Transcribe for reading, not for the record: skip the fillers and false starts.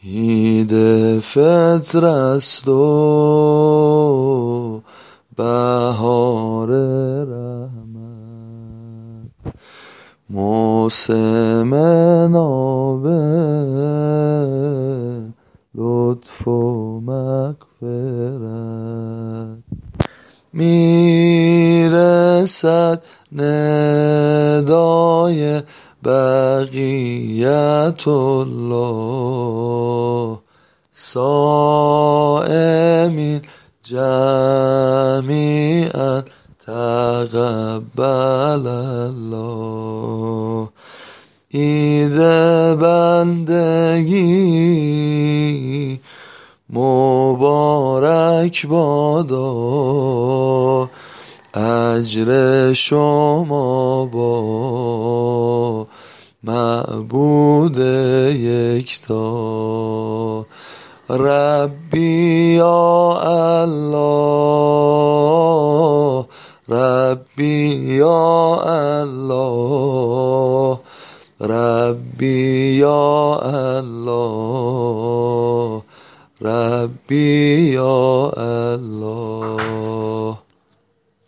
عید فطر است و بهار رحمت، موسم ناب لطف و مغفرت. میرسد ندای بقیت الله، صائمین جمیعا تقبل الله. عید بندگی مبارک بادا، اجر شما با معبود یکتا. ربی یا الله، ربی یا الله، ربی یا الله، ربی یا